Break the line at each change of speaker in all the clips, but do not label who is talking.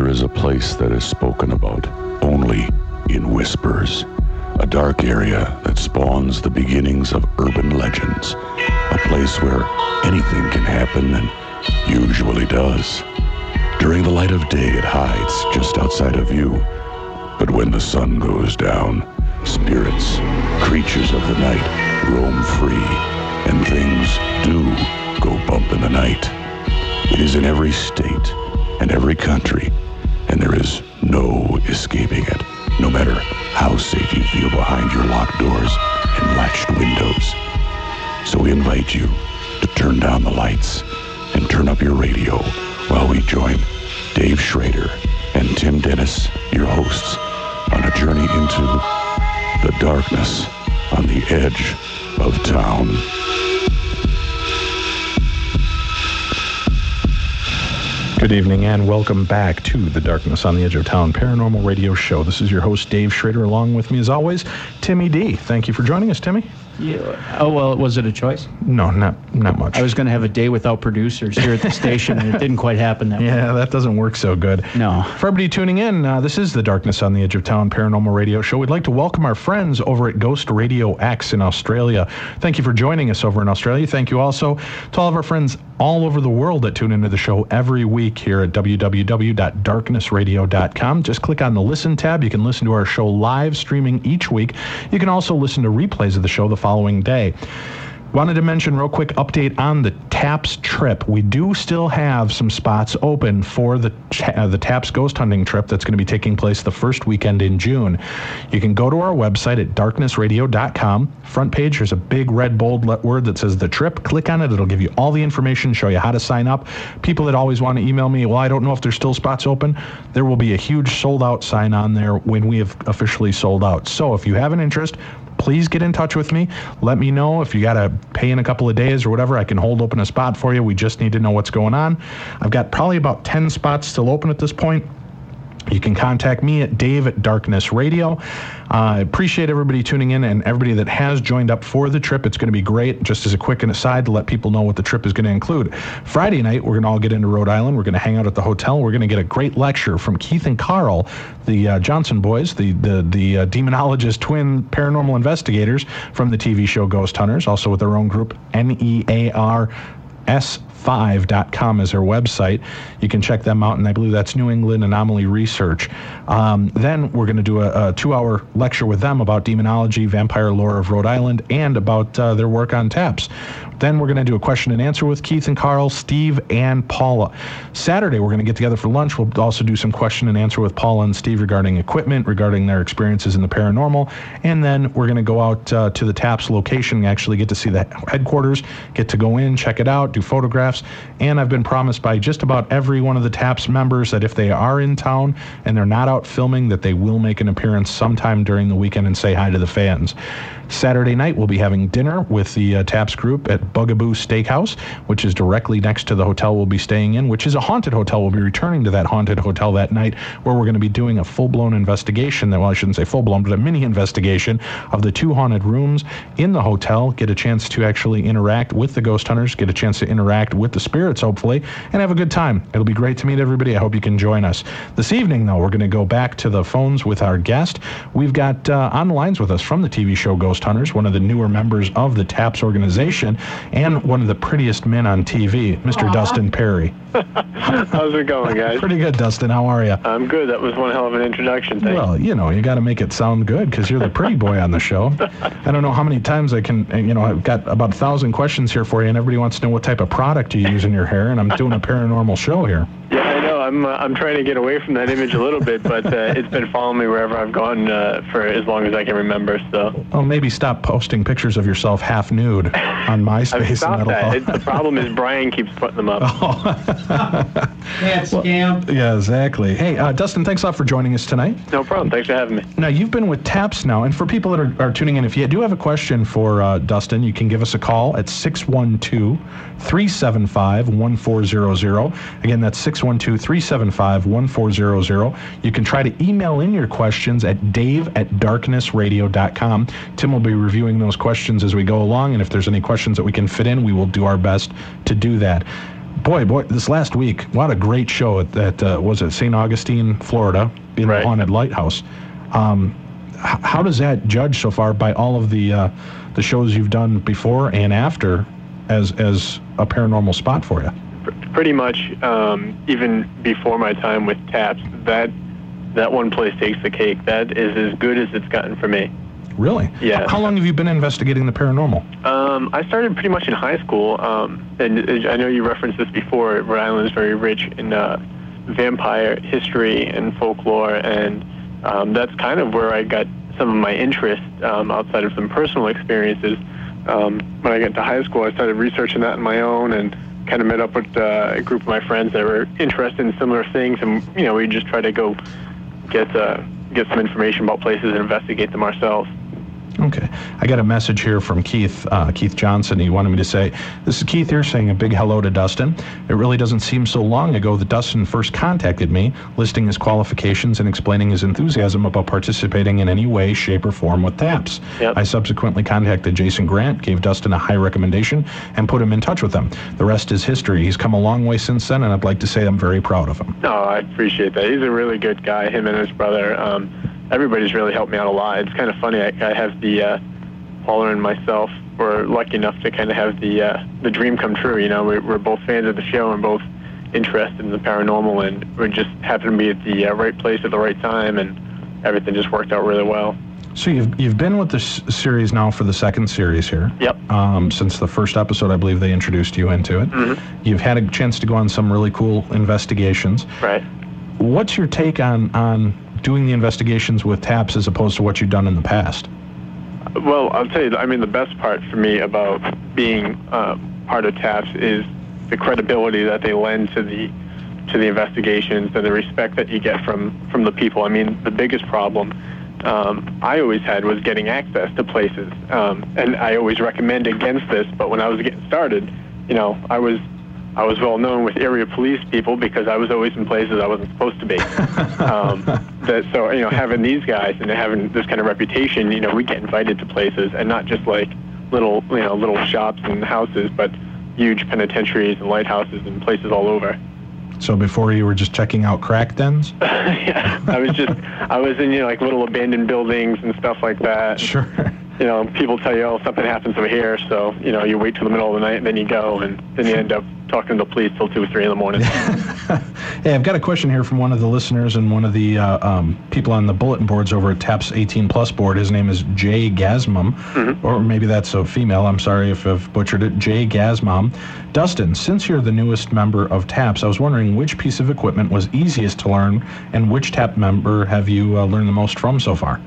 There is a place that is spoken about only in whispers. A dark area that spawns the beginnings of urban legends. A place where anything can happen and usually does. During the light of day, it hides just outside of you. But when the sun goes down, spirits, creatures of the night, roam free, and things do go bump in the night. It is in every state and every country, and there is no escaping it, no matter how safe you feel behind your locked doors and latched windows. So we invite you to turn down the lights and turn up your radio while we join Dave Schrader and Tim Dennis, your hosts, on a journey into the darkness on the edge of town.
Good evening and welcome back to the Darkness on the Edge of Town Paranormal Radio Show. This is your host, Dave Schrader. Along with me, as always, Timmy D. Thank you for joining us, Timmy.
Yeah. Oh, well, was it a choice?
No, not much.
I was going to have a day without producers here at the station, and it didn't quite happen that way.
Yeah, that doesn't work so good.
No.
For everybody tuning in, this is the Darkness on the Edge of Town Paranormal Radio Show. We'd like to welcome our friends over at Ghost Radio X in Australia. Thank you for joining us over in Australia. Thank you also to all of our friends all over the world that tune into the show every week here at www.darknessradio.com. Just click on the Listen tab. You can listen to our show live streaming each week. You can also listen to replays of the show the following day. Wanted to mention real quick update on the TAPS trip. We do still have some spots open for the TAPS ghost hunting trip that's going to be taking place the first weekend in June. You can go to our website at darknessradio.com. Front page, there's a big red bold word that says the trip. Click on it. It'll give you all the information, show you how to sign up. People that always want to email me, well, I don't know if there's still spots open. There will be a huge sold out sign on there when we have officially sold out. So if you have an interest, please get in touch with me. Let me know if you got to pay in a couple of days or whatever. I can hold open a spot for you. We just need to know what's going on. I've got probably about 10 spots still open at this point. You can contact me at Dave@DarknessRadio. I appreciate everybody tuning in and everybody that has joined up for the trip. It's going to be great. Just as a quick aside to let people know what the trip is going to include. Friday night, we're going to all get into Rhode Island. We're going to hang out at the hotel. We're going to get a great lecture from Keith and Carl, the Johnson boys, the demonologist twin paranormal investigators from the TV show Ghost Hunters, also with their own group, NEARS5.com is their website. You can check them out, and I believe that's New England Anomaly Research. Then we're going to do a 2-hour lecture with them about demonology, vampire lore of Rhode Island, and about their work on TAPS. Then we're going to do a question and answer with Keith and Carl, Steve, and Paula. Saturday, we're going to get together for lunch. We'll also do some question and answer with Paula and Steve regarding equipment, regarding their experiences in the paranormal. And then we're going to go out to the TAPS location and actually get to see the headquarters, get to go in, check it out, do photographs. And I've been promised by just about every one of the TAPS members that if they are in town and they're not out filming, that they will make an appearance sometime during the weekend and say hi to the fans. Saturday night, we'll be having dinner with the TAPS group at Bugaboo Steakhouse, which is directly next to the hotel we'll be staying in, which is a haunted hotel. We'll be returning to that haunted hotel that night, where we're going to be doing a full-blown investigation. Well, I shouldn't say full-blown, but a mini investigation of the 2 haunted rooms in the hotel, get a chance to actually interact with the ghost hunters, get a chance to interact with the spirits, hopefully, and have a good time. It'll be great to meet everybody. I hope you can join us. This evening, though, we're going to go back to the phones with our guest. We've got on the lines with us from the TV show Ghost Hunters, one of the newer members of the TAPS organization, and one of the prettiest men on TV, Mr. Dustin Perry.
How's it going, guys?
Pretty good, Dustin. How are you?
I'm good. That was one hell of an introduction. Thanks.
Well, you know, you got to make it sound good because you're the pretty boy on the show. I don't know how many times I can, I've got about 1,000 questions here for you, and everybody wants to know what type of product you use in your hair, and I'm doing a paranormal show here.
Yeah, I know. I'm trying to get away from that image a little bit, but it's been following me wherever I've gone for as long as I can remember. So.
Oh, maybe stop posting pictures of yourself half nude on MySpace.
I've stopped that. The problem is Brian keeps putting them up.
Oh. That scam.
Yeah, exactly. Hey, Dustin, thanks a lot for joining us tonight.
No problem. Thanks for having me.
Now, you've been with TAPS now, and for people that are tuning in, if you do have a question for Dustin, you can give us a call at 612-375-1400. Again, that's 612-375-1400. You can try to email in your questions at dave@darknessradio.com. Tim will be reviewing those questions as we go along, and if there's any questions that we can fit in, we will do our best to do that. Boy, this last week, what a great show at was it St. Augustine, Florida, in the Haunted Lighthouse. How does that judge so far by all of the shows you've done before and after as a paranormal spot for you?
Pretty much, even before my time with TAPS, that one place takes the cake. That is as good as it's gotten for me.
Really?
Yeah.
How long have you been investigating the paranormal?
I started pretty much in high school, and I know you referenced this before. Rhode Island is very rich in vampire history and folklore, and that's kind of where I got some of my interest outside of some personal experiences. When I got to high school, I started researching that on my own and kind of met up with a group of my friends that were interested in similar things, and we just try to go get some information about places and investigate them ourselves.
Okay. I got a message here from Keith Johnson. He wanted me to say, this is Keith here saying a big hello to Dustin. It really doesn't seem so long ago that Dustin first contacted me, listing his qualifications and explaining his enthusiasm about participating in any way, shape, or form with TAPS.
Yep.
I subsequently contacted Jason Grant, gave Dustin a high recommendation, and put him in touch with them. The rest is history. He's come a long way since then, and I'd like to say I'm very proud of him.
Oh, I appreciate that. He's a really good guy, him and his brother. Everybody's really helped me out a lot. It's kind of funny. I have the Paula and myself were lucky enough to kind of have the dream come true. We're both fans of the show and both interested in the paranormal, and we just happened to be at the right place at the right time, and everything just worked out really well.
So you've been with this series now for the second series here.
Yep.
Since the first episode, I believe they introduced you into it.
Mm-hmm.
You've had a chance to go on some really cool investigations.
Right.
What's your take on doing the investigations with TAPS as opposed to what you've done in the past?
Well, I'll tell you, the best part for me about being part of TAPS is the credibility that they lend to the investigations and the respect that you get from the people. The biggest problem I always had was getting access to places, and I always recommend against this, but when I was getting started, I was well known with area police people because I was always in places I wasn't supposed to be. So having these guys and having this kind of reputation, we get invited to places, and not just like little shops and houses, but huge penitentiaries and lighthouses and places all over.
So before you were just checking out crack dens?
Yeah, I was in like little abandoned buildings and stuff like that.
Sure.
People tell you, oh, something happens over here, so you wait till the middle of the night and then you go, and then you end up talking to the police till 2 or 3 in the morning.
Hey, I've got a question here from one of the listeners and one of the people on the bulletin boards over at TAPS 18 Plus board. His name is Jay Gasmum, or maybe that's a female. I'm sorry if I've butchered it. Jay Gasmum. Dustin, since you're the newest member of TAPS, I was wondering which piece of equipment was easiest to learn, and which TAP member have you learned the most from so far?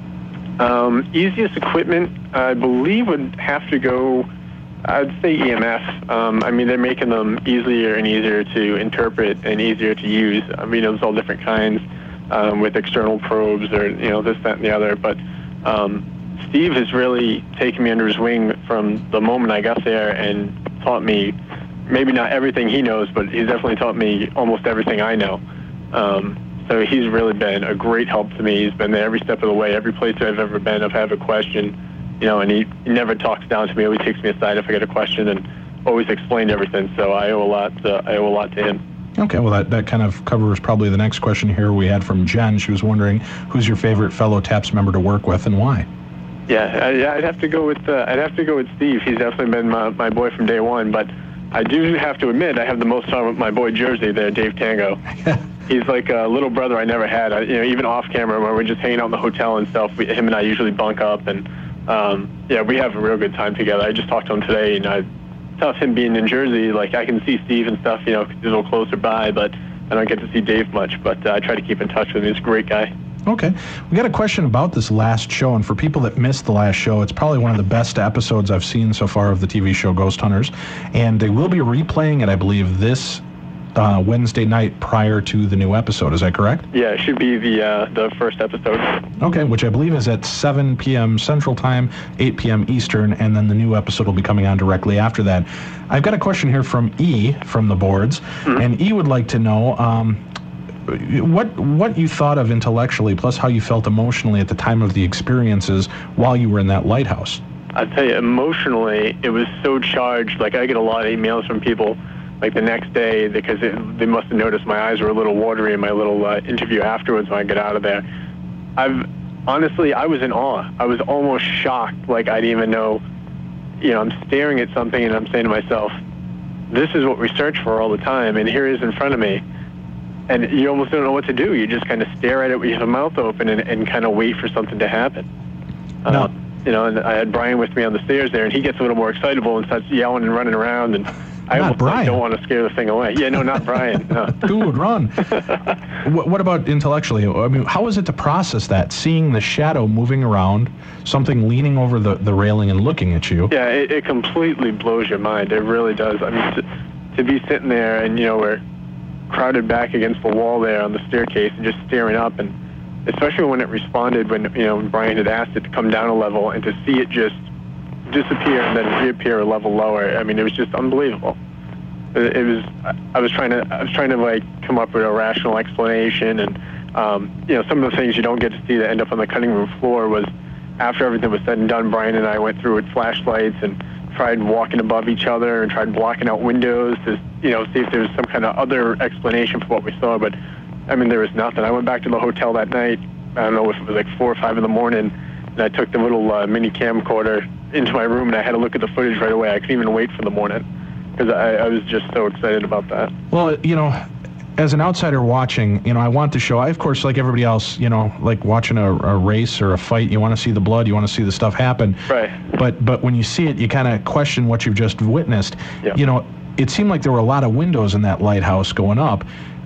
Easiest equipment, I believe, would have to go, I'd say EMF. They're making them easier and easier to interpret and easier to use. There's all different kinds with external probes or, this, that, and the other. But Steve has really taken me under his wing from the moment I got there and taught me, maybe not everything he knows, but he's definitely taught me almost everything I know. So he's really been a great help to me. He's been there every step of the way. Every place I've ever been, if I have a question, and he never talks down to me. Always takes me aside if I get a question and always explained everything. So I owe a lot to him. Okay, well, that kind of covers probably the next question here we had from Jen. She was wondering, who's your favorite fellow TAPS member to work with and why? Yeah, I'd have to go with Steve. He's definitely been my boy from day one. But I do have to admit, I have the most fun with my boy Jersey there, Dave Tango. He's like a little brother I never had. Even off camera, when we're just hanging out in the hotel and stuff, him and I usually bunk up, and we have a real good time together. I just talked to him today, and tough him being in Jersey. Like, I can see Steve and stuff, he's a little closer by, but I don't get to see Dave much. But I try to keep in touch with him. He's a great guy. Okay. We got a question about this last show, and for people that missed the last show, it's probably one of the best episodes I've seen so far of the TV show Ghost Hunters, and they will be replaying it, I believe, this Wednesday night prior to the new episode. Is that correct? Yeah, it should be the first episode. Okay, which I believe is at 7 p.m. Central Time, 8 p.m. Eastern, and then the new episode will be coming on directly after that. I've got a question here from E from the boards, and E would like to know what you thought of intellectually, plus how you felt emotionally at the time of the experiences while you were in that lighthouse. I'll tell you, emotionally, it was so charged. Like, I get a lot of emails from people like the next day, because they must have noticed my eyes were a little watery in my little interview afterwards when I got out of there. Honestly, I was in awe. I was almost shocked, like I didn't even know, I'm staring at something and I'm saying to myself, this is what we search for all the time, and here it is in front of me. And you almost don't know what to do. You just kind of stare at it with your mouth open and kind of wait for something to happen.
No.
And I had Brian with me on the stairs there, and he gets a little more excitable and starts yelling and running around, and I almost don't want to scare the thing away. Yeah, no, not Brian. No.
Dude, run. What about intellectually? I mean, how is it to process that, seeing the shadow moving around, something leaning over the railing and looking at you?
Yeah, it completely blows your mind. It really does. I mean, to be sitting there and, we're crowded back against the wall there on the staircase and just staring up, and especially when it responded when Brian had asked it to come down a level, and to see it just disappear and then reappear a level lower. I mean, it was just unbelievable. It was. I was trying to like come up with a rational explanation, and some of the things you don't get to see that end up on the cutting room floor was, after everything was said and done, Brian and I went through with flashlights and tried walking above each other and tried blocking out windows to see if there was some kind of other explanation for what we saw. But I mean, there was nothing. I went back to the hotel that night. I don't know if it was like 4 or 5 in the morning, and I took the little mini camcorder into my room, and I had to look at the footage right away. I couldn't even wait for the morning because I was just so excited about that.
Well, as an outsider watching, I want the show. I, of course, like everybody else, like watching a race or a fight, you want to see the blood, you want to see the stuff happen.
Right.
But when you see it, you kind of question what you've just witnessed.
Yeah.
It seemed like there were a lot of windows in that lighthouse going up.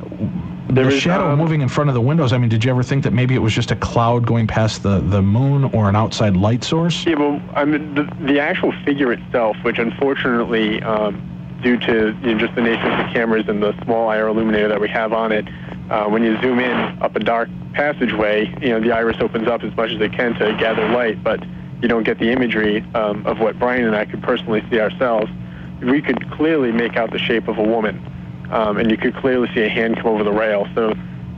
The shadow moving in front of the windows, I mean, did you ever think that maybe it was just a cloud going past the moon or an outside light source?
Yeah, well, I mean, the actual figure itself, which unfortunately, due to just the nature of the cameras and the small IR illuminator that we have on it, when you zoom in up a dark passageway, the iris opens up as much as it can to gather light, but you don't get the imagery of what Brian and I could personally see ourselves. We could clearly make out the shape of a woman. And you could clearly see a hand come over the rail. So,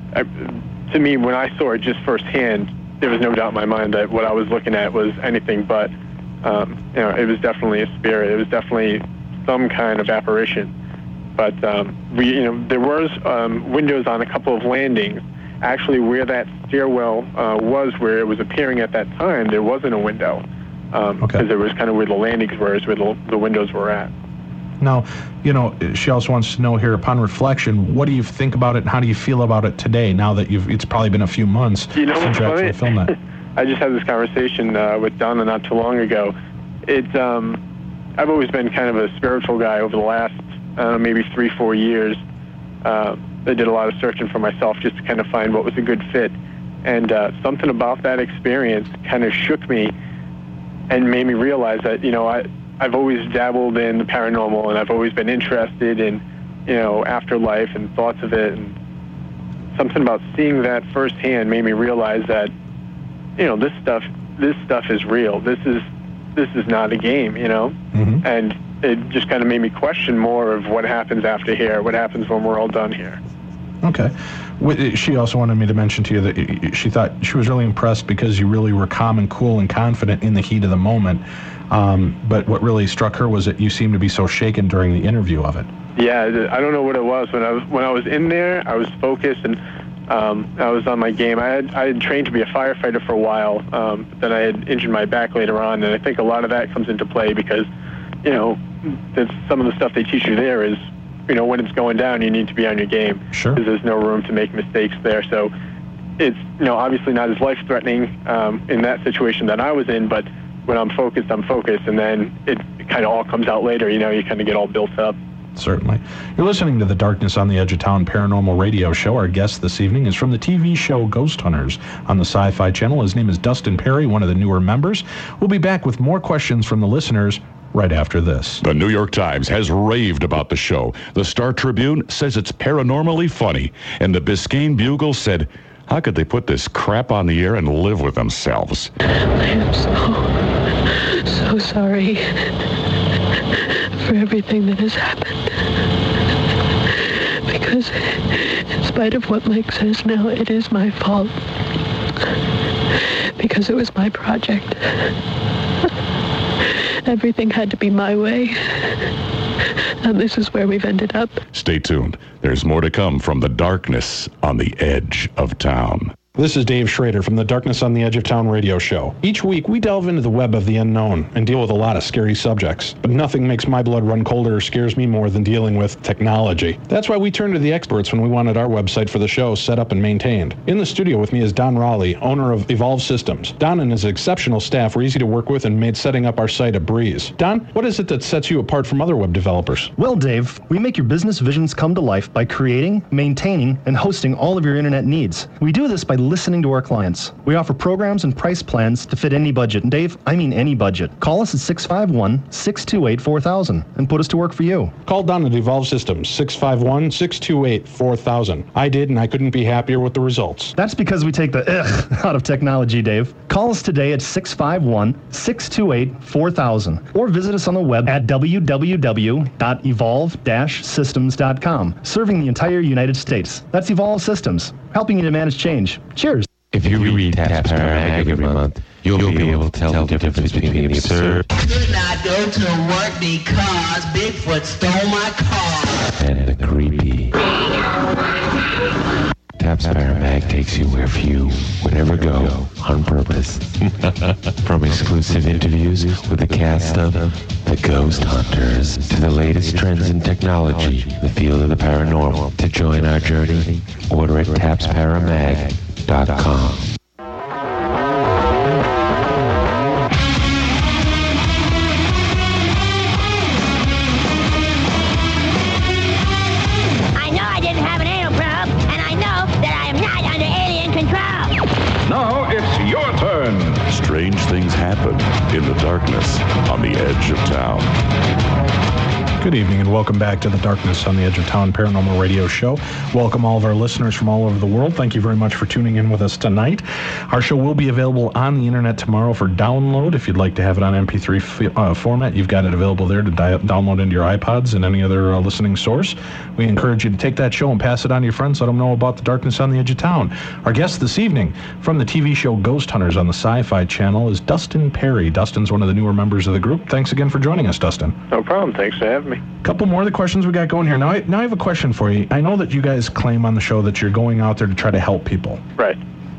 to me, when I saw it just firsthand, there was no doubt in my mind that what I was looking at was anything but, it was definitely a spirit. It was definitely some kind of apparition. But there was windows on a couple of landings. Actually, where that stairwell was, where it was appearing at that time, there wasn't a window, because it was kind of where the landings were, is where the windows were at.
Now, she also wants to know here, upon reflection, what do you think about it and how do you feel about it today, now that it's probably been a few months since you actually filmed that?
I just had this conversation with Donna not too long ago. I've always been kind of a spiritual guy over the last, maybe 3-4 years. I did a lot of searching for myself just to kind of find what was a good fit. And something about that experience kind of shook me and made me realize that, I've always dabbled in the paranormal, and I've always been interested in, afterlife and thoughts of it. And something about seeing that firsthand made me realize that, this stuff is real. This is not a game,
Mm-hmm.
And it just kind of made me question more of what happens after here, what happens when we're all done here.
Okay. She also wanted me to mention to you that she thought she was really impressed because you really were calm and cool and confident in the heat of the moment. But what really struck her was that you seemed to be so shaken during the interview of it.
Yeah, I don't know what it was. When I was in there, I was focused and I was on my game. I had trained to be a firefighter for a while, but then I had injured my back later on, and I think a lot of that comes into play because, some of the stuff they teach you there is, when it's going down, you need to be on your game.
Sure.
Because there's no room to make mistakes there. So it's, obviously not as life-threatening in that situation that I was in, but when I'm focused, and then it kind of all comes out later, you kind of get all built up.
Certainly. You're listening to the Darkness on the Edge of Town Paranormal Radio Show. Our guest this evening is from the TV show Ghost Hunters on the Sci-Fi Channel. His name is Dustin Perry, one of the newer members. We'll be back with more questions from the listeners right after this.
The New York Times has raved about the show. The Star Tribune says it's paranormally funny. And the Biscayne Bugle said, how could they put this crap on the air and live with themselves?
I am so sorry for everything that has happened. Because in spite of what Mike says now, it is my fault. Because it was my project. Everything had to be my way. and this is where we've ended up.
Stay tuned. There's more to come from the darkness on the edge of town.
This is Dave Schrader from the Darkness on the Edge of Town radio show. Each week, we delve into the web of the unknown and deal with a lot of scary subjects. But nothing makes my blood run colder or scares me more than dealing with technology. That's why we turn to the experts when we wanted our website for the show set up and maintained. In the studio with me is Don Raleigh, owner of Evolve Systems. Don and his exceptional staff were easy to work with and made setting up our site a breeze. Don, what is it that sets you apart from other web developers?
Well, Dave, we make your business visions come to life by creating, maintaining, and hosting all of your internet needs. We do this by listening to our clients. We offer programs and price plans to fit any budget. And Dave, I mean any budget. Call us at 651-628-4000 and put us to work for you.
Call Don at Evolve Systems, 651-628-4000. I did, and I couldn't be happier with the results.
That's because we take the ugh out of technology, Dave. Call us today at 651-628-4000 or visit us on the web at www.evolve-systems.com, serving the entire United States. That's Evolve Systems, helping you to manage change. Cheers.
If you read Taps Paramag every month, you'll be able to tell the difference between the absurd
Could not go to work because Bigfoot stole my car.
and the creepy. Taps Paramag takes you where few would ever go on purpose. From exclusive interviews with the cast of The Ghost Hunters to the latest trends in technology, the field of the paranormal. To join our journey, order at tapsparamag.com.
I know I didn't have an anal probe, and I know that I am not under alien control.
Now it's your turn.
Strange things happen in the darkness on the edge of town.
Good evening and welcome back to the Darkness on the Edge of Town Paranormal Radio Show. Welcome all of our listeners from all over the world. Thank you very much for tuning in with us tonight. Our show will be available on the internet tomorrow for download. If you'd like to have it on MP3 format, you've got it available there to download into your iPods and any other listening source. We encourage you to take that show and pass it on to your friends. Let them know about the Darkness on the Edge of Town. Our guest this evening from the TV show Ghost Hunters on the Sci-Fi Channel is Dustin Perry. Dustin's one of the newer members of the group. Thanks again for joining us, Dustin.
No problem. Thanks for having me.
A couple more of the questions we got going here. Now I have a question for you. I know that you guys claim on the show that you're going out there to try to help people.
Right.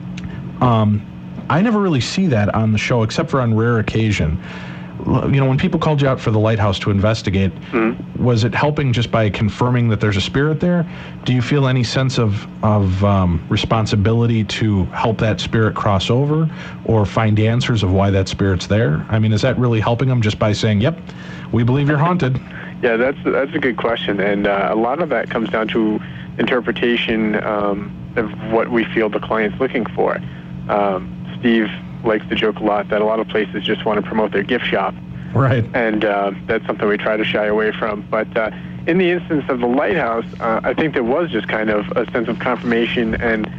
I never really see that on the show except for on rare occasion. You know, when people called you out for the lighthouse to investigate, was it helping just by confirming that there's a spirit there? Do you feel any sense of responsibility to help that spirit cross over or find answers of why that spirit's there? I mean, is that really helping them just by saying, yep, we believe you're haunted?
Yeah, that's a good question, and a lot of that comes down to interpretation of what we feel the client's looking for. Steve likes to joke a lot that a lot of places just want to promote their gift shop.
Right.
And that's something we try to shy away from. But in the instance of the lighthouse, I think there was just kind of a sense of confirmation and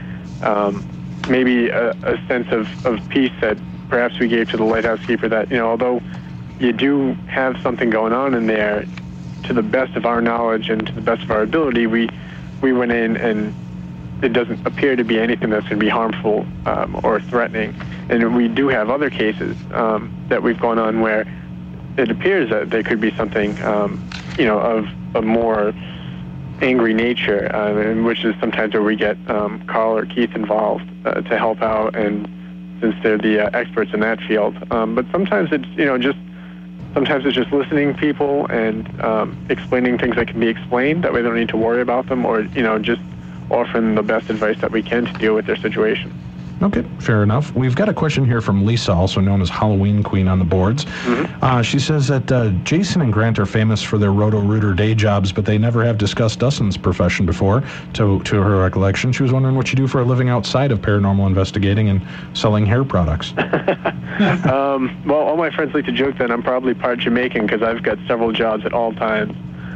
maybe a sense of peace that perhaps we gave to the lighthouse keeper that, you know, although you do have something going on in there, to the best of our knowledge and to the best of our ability, we went in and it doesn't appear to be anything that's going to be harmful or threatening. And we do have other cases that we've gone on where it appears that there could be something, you know, of a more angry nature, and which is sometimes where we get Carl or Keith involved to help out, and since they're the experts in that field. But sometimes it's, you know, sometimes it's just listening to people and explaining things that can be explained. That way they don't need to worry about them, or, you know, just offering the best advice that we can to deal with their situation.
Okay, fair enough. We've got a question here from Lisa, also known as Halloween Queen on the boards. She says that Jason and Grant are famous for their Roto-Rooter day jobs, but they never have discussed Dustin's profession before, to her recollection. She was wondering what you do for a living outside of paranormal investigating and selling hair products.
Well, all my friends like to joke that I'm probably part Jamaican because I've got several jobs at all times.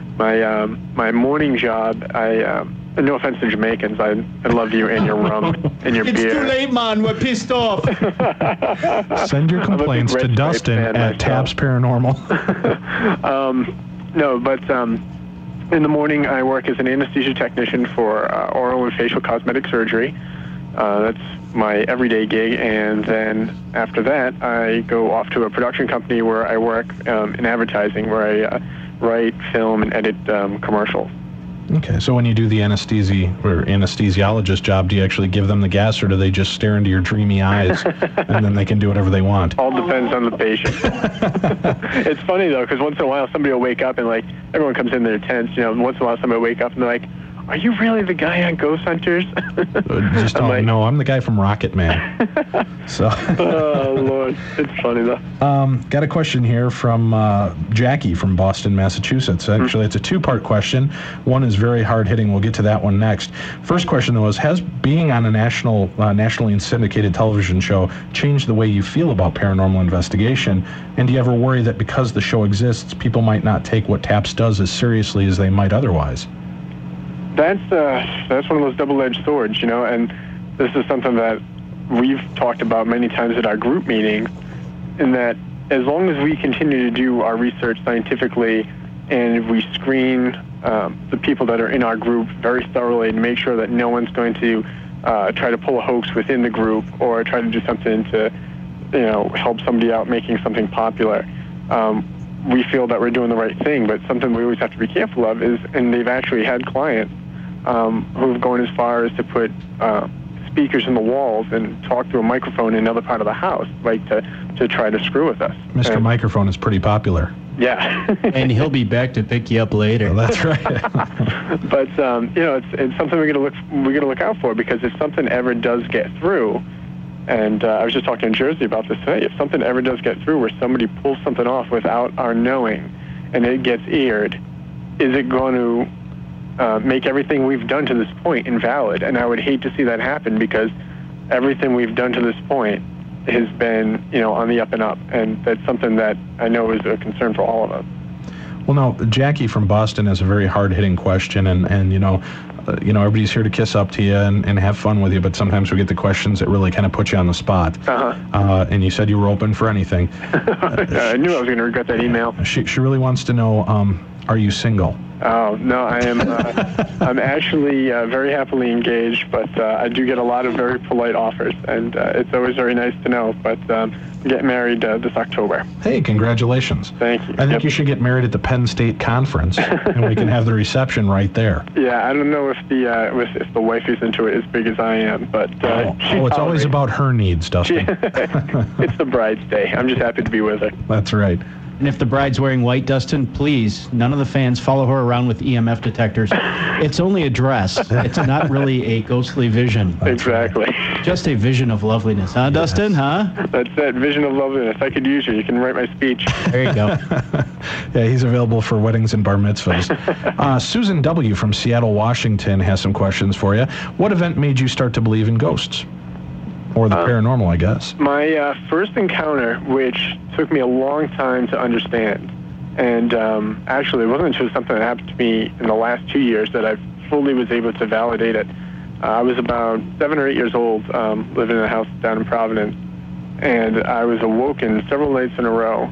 My morning job, no offense to Jamaicans, I love you and your rum and your beer.
It's too late, man. We're pissed off.
Send your complaints to Dustin at Taps Paranormal.
No, but in the morning I work as an anesthesia technician for oral and facial cosmetic surgery. That's my everyday gig, and then after that I go off to a production company where I work in advertising, where I write, film, and edit commercials.
Okay, so when you do the anesthesiologist job, do you actually give them the gas, or do they just stare into your dreamy eyes and then they can do whatever they want?
All depends on the patient. It's funny, though, because once in a while somebody will wake up and, like, everyone comes in, they're tense, once in a while somebody will wake up and they're like, are you really the guy on Ghost Hunters?
Just don't know. I'm the guy from Rocket Man. So.
Oh, Lord. It's funny, though.
Got a question here from Jackie from Boston, Massachusetts. Actually, it's a two-part question. One is very hard-hitting. We'll get to that one next. First question, though, is, has being on a nationally syndicated television show changed the way you feel about paranormal investigation? And do you ever worry that because the show exists, people might not take what TAPS does as seriously as they might otherwise?
That's one of those double-edged swords, and this is something that we've talked about many times at our group meetings, in that as long as we continue to do our research scientifically and we screen the people that are in our group very thoroughly to make sure that no one's going to try to pull a hoax within the group or try to do something to, help somebody out making something popular, we feel that we're doing the right thing. But something we always have to be careful of is, and they've actually had clients who've gone as far as to put speakers in the walls and talk through a microphone in another part of the house, like to try to screw with us.
Mr. Microphone is pretty popular.
Yeah.
And he'll be back to pick you up later.
Well, that's right.
But it's something we're gonna look out for, because if something ever does get through, and I was just talking in Jersey about this today, if something ever does get through where somebody pulls something off without our knowing and it gets aired, is it going to make everything we've done to this point invalid? And I would hate to see that happen, because everything we've done to this point has been, on the up and up. And that's something that I know is a concern for all of us.
Well, no, Jackie from Boston has a very hard-hitting question, and everybody's here to kiss up to you and have fun with you, but sometimes we get the questions that really kind of put you on the spot. And you said you were open for anything.
I knew I was going to regret that email.
She really wants to know, are you single?
Oh, no, I am. I'm actually very happily engaged, but I do get a lot of very polite offers, and it's always very nice to know. But I'm getting married this October.
Hey, congratulations.
Thank you.
I think you should get married at the Penn State Conference, and we can have the reception right there.
Yeah, I don't know if the wife is into it as big as I am, but
it's always about her needs, Dustin.
It's the bride's day. I'm just happy to be with her.
That's right.
And if the bride's wearing white, Dustin, please, none of the fans follow her around with EMF detectors. It's only a dress. It's not really a ghostly vision.
Exactly.
Just a vision of loveliness. Huh, Dustin? Huh?
That's that vision of loveliness. I could use you. You can write my speech.
There you go.
Yeah, he's available for weddings and bar mitzvahs. Susan W. from Seattle, Washington has some questions for you. What event made you start to believe in ghosts? Or the paranormal, I guess.
My first encounter, which took me a long time to understand, and actually it wasn't until something that happened to me in the last 2 years that I fully was able to validate it. I was about 7 or 8 years old, living in a house down in Providence, and I was awoken several nights in a row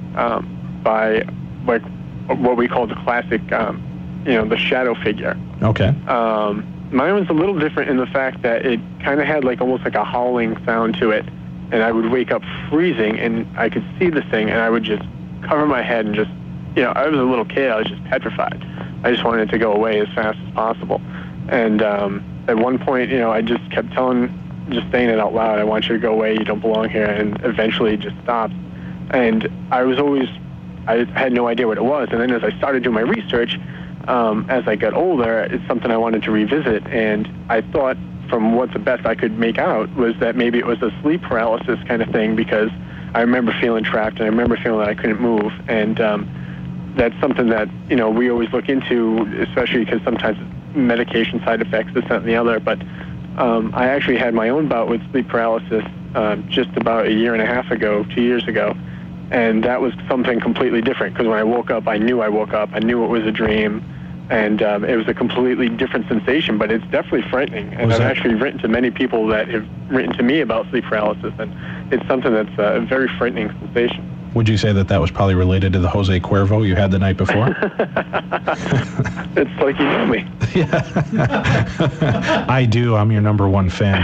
by like what we call the classic, the shadow figure.
Okay.
Mine was a little different in the fact that it kind of had almost like a howling sound to it, and I would wake up freezing, and I could see the thing, and I would just cover my head and just, I was a little kid, I was just petrified. I just wanted it to go away as fast as possible. And at one point, I just kept just saying it out loud, I want you to go away, you don't belong here, and eventually it just stopped. And I had no idea what it was, and then as I started doing my research, as I got older, it's something I wanted to revisit, and I thought from what the best I could make out was that maybe it was a sleep paralysis kind of thing, because I remember feeling trapped, and I remember feeling that I couldn't move, and that's something that, we always look into, especially because sometimes medication side effects, this, that, and the other, but I actually had my own bout with sleep paralysis just about 1.5 years ago, 2 years ago, and that was something completely different, because when I woke up, I knew I woke up, I knew it was a dream, and it was a completely different sensation, but it's definitely frightening. And I've actually written to many people that have written to me about sleep paralysis, and it's something that's a very frightening sensation.
Would you say that was probably related to the Jose Cuervo you had the night before?
It's like you know me.
Yeah. I do. I'm your number one fan.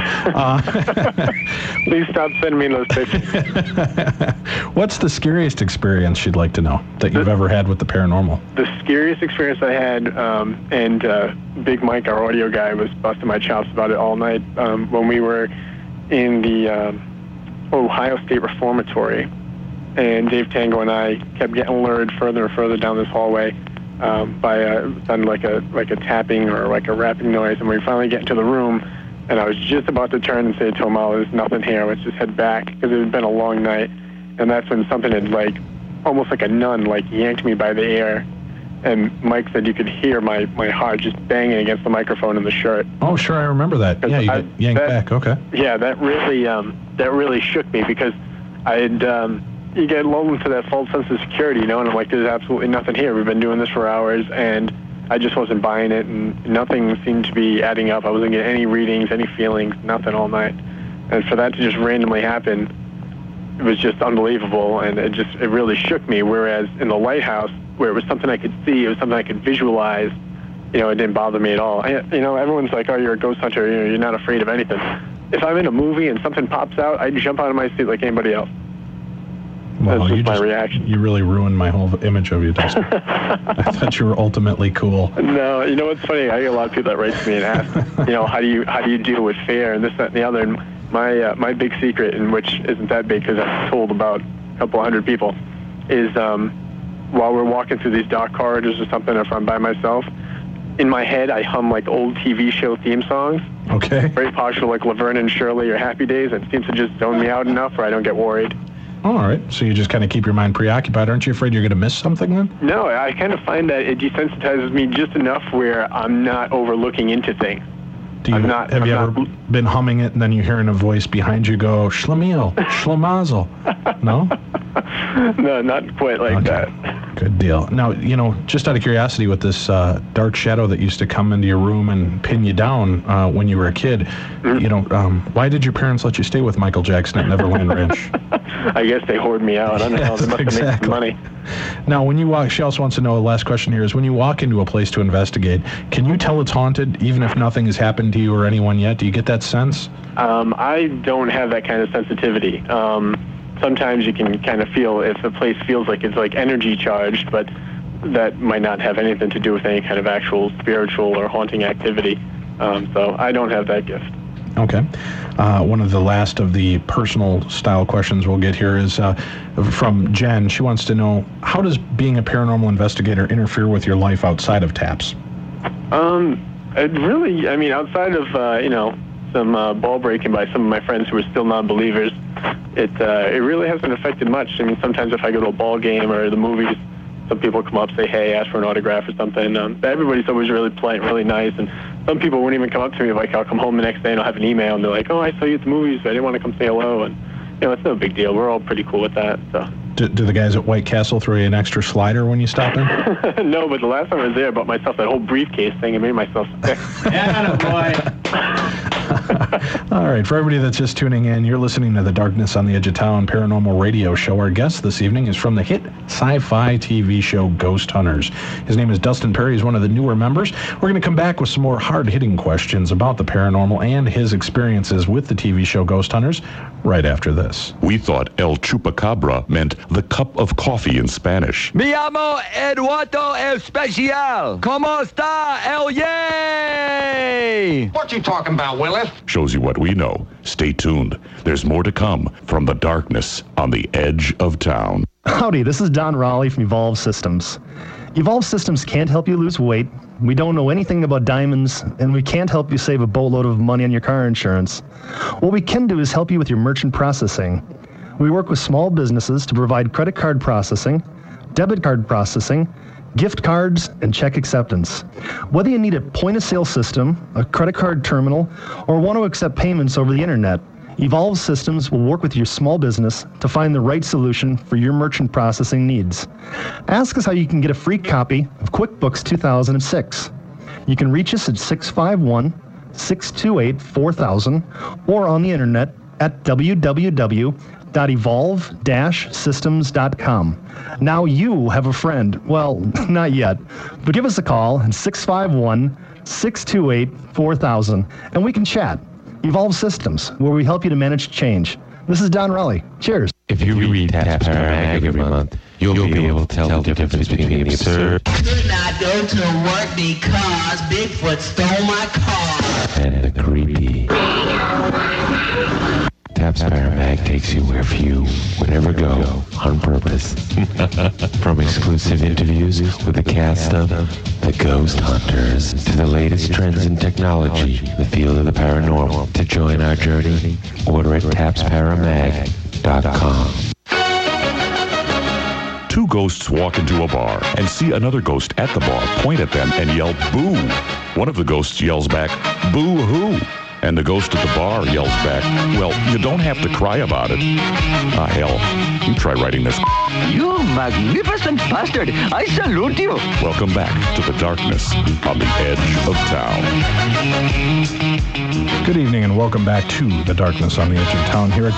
Please stop sending me those pictures.
What's the scariest experience you'd like to know that you've ever had with the paranormal?
The scariest experience I had, and Big Mike, our audio guy, was busting my chops about it all night when we were in the Ohio State Reformatory. And Dave Tango and I kept getting lured further and further down this hallway by sounded like a tapping or like a rapping noise. And we finally get into the room, and I was just about to turn and say to him, "Oh, there's nothing here. Let's just head back," because it had been a long night. And that's when something had almost like a nun yanked me by the ear. And Mike said you could hear my heart just banging against the microphone in the shirt.
Oh, sure, I remember that. Yeah, you got yanked back. Okay.
Yeah, that really shook me because I had. You get lulled into that false sense of security, and I'm like, there's absolutely nothing here. We've been doing this for hours, and I just wasn't buying it, and nothing seemed to be adding up. I wasn't getting any readings, any feelings, nothing all night. And for that to just randomly happen, it was just unbelievable, and it really shook me, whereas in the lighthouse, where it was something I could see, it was something I could visualize, it didn't bother me at all. Everyone's like, oh, you're a ghost hunter, you're not afraid of anything. If I'm in a movie and something pops out, I jump out of my seat like anybody else.
Well,
that's just my reaction.
You really ruined my whole image of you, Dustin. I thought you were ultimately cool.
No, what's funny? I get a lot of people that write to me and ask, how do you deal with fear and this, that, and the other. And my big secret, and which isn't that big because I've told about a couple hundred people, is while we're walking through these dark corridors or something, if I'm by myself, in my head I hum old TV show theme songs.
Okay.
Very popular, like Laverne and Shirley or Happy Days. It seems to just zone me out enough where I don't get worried.
All right. So you just kind of keep your mind preoccupied. Aren't you afraid you're going to miss something then?
No, I kind of find that it desensitizes me just enough where I'm not overlooking into things.
Have you ever been humming it and then you're hearing a voice behind you go, Schlemiel, Schlemazel? No?
No, not quite like that.
Good deal. Now, just out of curiosity, with this dark shadow that used to come into your room and pin you down when you were a kid, why did your parents let you stay with Michael Jackson at Neverland Ranch?
I guess they hoard me out. I don't know. They must have made some money.
Now, when you walk, she also wants to know, the last question here is, when you walk into a place to investigate, can you tell it's haunted even if nothing has happened to you or anyone yet? Do you get that sense?
I don't have that kind of sensitivity. Sometimes you can kind of feel if a place feels like it's energy charged, but that might not have anything to do with any kind of actual spiritual or haunting activity. So I don't have that gift.
Okay. One of the last of the personal style questions we'll get here is from Jen. She wants to know, how does being a paranormal investigator interfere with your life outside of TAPS?
It really, outside of, some ball breaking by some of my friends who are still non-believers, it really hasn't affected much. Sometimes if I go to a ball game or the movies, some people come up, say, hey, ask for an autograph or something. Everybody's always really polite, really nice, and some people won't even come up to me. I'll come home the next day and I'll have an email, and they're like, oh, I saw you at the movies, I didn't want to come say hello, and it's no big deal. We're all pretty cool with that. So.
Do the guys at White Castle throw you an extra slider when you stop in?
No, but the last time I was there, I bought myself that whole briefcase thing and made myself sick.
Yeah, boy.
All right, for everybody that's just tuning in, you're listening to the Darkness on the Edge of Town Paranormal Radio Show. Our guest this evening is from the hit sci-fi TV show Ghost Hunters. His name is Dustin Perry. He's one of the newer members. We're going to come back with some more hard-hitting questions about the paranormal and his experiences with the TV show Ghost Hunters right after this.
We thought El Chupacabra meant the cup of coffee in Spanish.
Me llamo Eduardo Especial. ¿Cómo está el yay?
What you talking about, Willis?
Shows you what we know. Stay tuned. There's more to come from the darkness on the edge of town.
Howdy, this is Don Raleigh from Evolve Systems. Evolve Systems can't help you lose weight. We don't know anything about diamonds, and we can't help you save a boatload of money on your car insurance. What we can do is help you with your merchant processing. We work with small businesses to provide credit card processing, debit card processing, gift cards, and check acceptance. Whether you need a point-of-sale system, a credit card terminal, or want to accept payments over the internet, Evolve Systems will work with your small business to find the right solution for your merchant processing needs. Ask us how you can get a free copy of QuickBooks 2006. You can reach us at 651-628-4000 or on the internet at www.evolve.com. www.evolve-systems.com. Now you have a friend. Well, not yet, but give us a call at 651-628-4000, and we can chat. Evolve Systems, where we help you to manage change. This is Don Raleigh. Cheers.
If you read Taps Power Mag every month, you'll be able to tell the difference between the absurd
Could not go to work because Bigfoot stole my car.
and the creepy. Taps Power Mag takes you where few would ever go on purpose. From exclusive interviews with the cast of The Ghost Hunters to the latest trends in technology, the field of the paranormal. To join our journey, order at tapsparamag.com.
Two ghosts walk into a bar and see another ghost at the bar, point at them, and yell, "Boo!" One of the ghosts yells back, "Boo-hoo!" And the ghost at the bar yells back, "Well, you don't have to cry about it." Ah, hell. You try writing this.
You magnificent bastard! I salute you!
Welcome back to the darkness on the edge of town.
Good evening and welcome back to The Darkness on the Edge of Town here at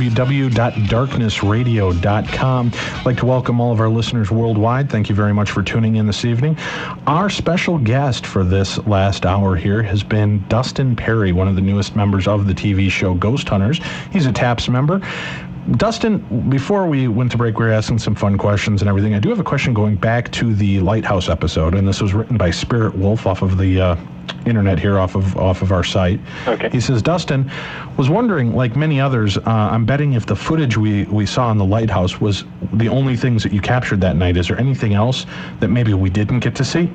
www.darknessradio.com. I'd like to welcome all of our listeners worldwide. Thank you very much for tuning in this evening. Our special guest for this last hour here has been Dustin Perry, one of the newest members of the TV show Ghost Hunters. He's a TAPS member. Dustin, before we went to break, we were asking some fun questions and everything. I do have a question going back to the Lighthouse episode, and this was written by Spirit Wolf off of the internet here, off of our site.
Okay.
He says, Dustin, was wondering, like many others, I'm betting if the footage we saw in the Lighthouse was the only things that you captured that night, is there anything else that maybe we didn't get to see?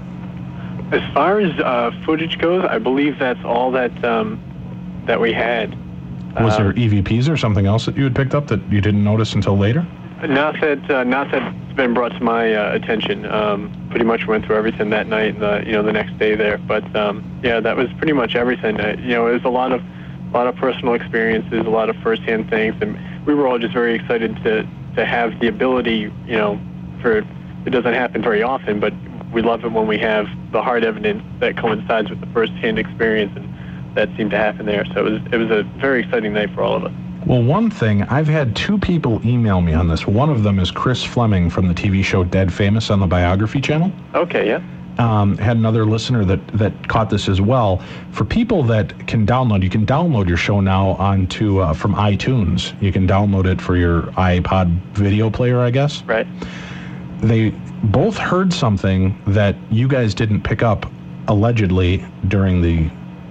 As far as footage goes, I believe that's all that we had.
Was there EVPs or something else that you had picked up that you didn't notice until later?
Not that it's been brought to my attention. Pretty much went through everything that night, the next day there. But yeah, that was pretty much everything. It was a lot of personal experiences, a lot of firsthand things, and we were all just very excited to have the ability, for it doesn't happen very often, but we love it when we have the hard evidence that coincides with the firsthand experience, and that seemed to happen there. So it was a very exciting night for all of us.
Well, one thing, I've had two people email me on this. One of them is Chris Fleming from the TV show Dead Famous on the Biography channel.
Okay, yeah.
Had another listener that caught this as well. For people that can download, you can download your show now onto from iTunes. You can download it for your iPod video player, I guess.
Right.
They both heard something that you guys didn't pick up, allegedly, during the